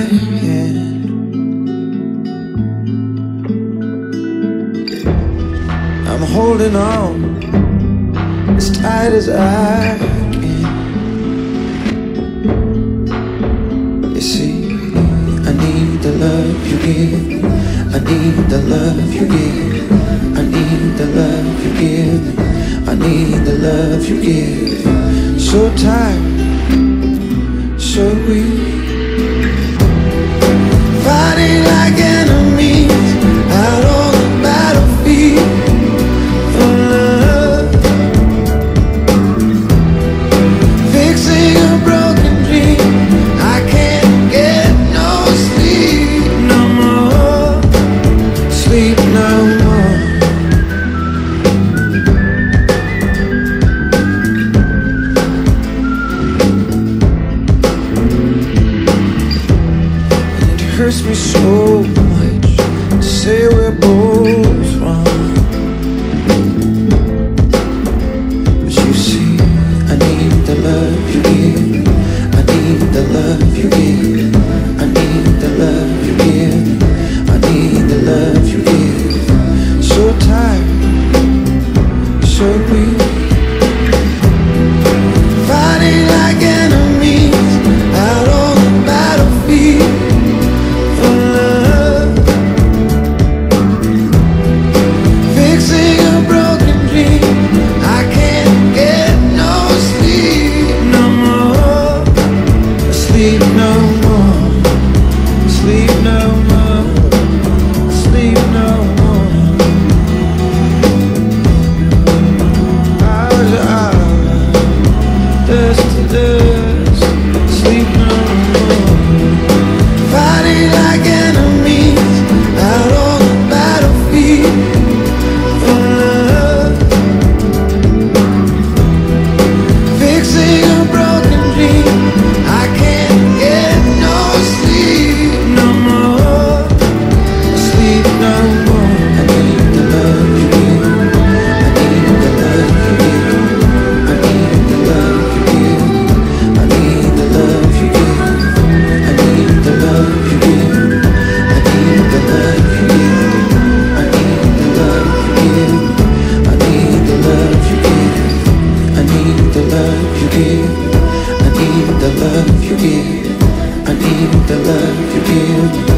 can. I'm holding on as tight as I can. You see, I need the love you give. I need the love you give. I need the love you give. I need the love you give. So tired, so weak, fighting like enemies out on the battlefield for love, fixing a broken dream. I can't get no sleep no more, sleep no more. Hurts me so much to say we're both wrong, but you see, I need the love you give. I need the love you give. I need the love you give. I need the love you give. So tired, so weak, fighting like enemies out on the battlefield. Sleep no more, sleep no more, sleep no more. Hours to hours, dust to dust, sleep no more. Fighting like enemies out on the battlefield for love, fixing a broken dream. I can't get no sleep no more, sleep no more. I need the love you give. I need the love you give. I need the love you give. I need the love you give. I need the love you give. I need the love you give. I need the love you give. I need the love you give. I need the love you give. I need the love you give. I need the love you give.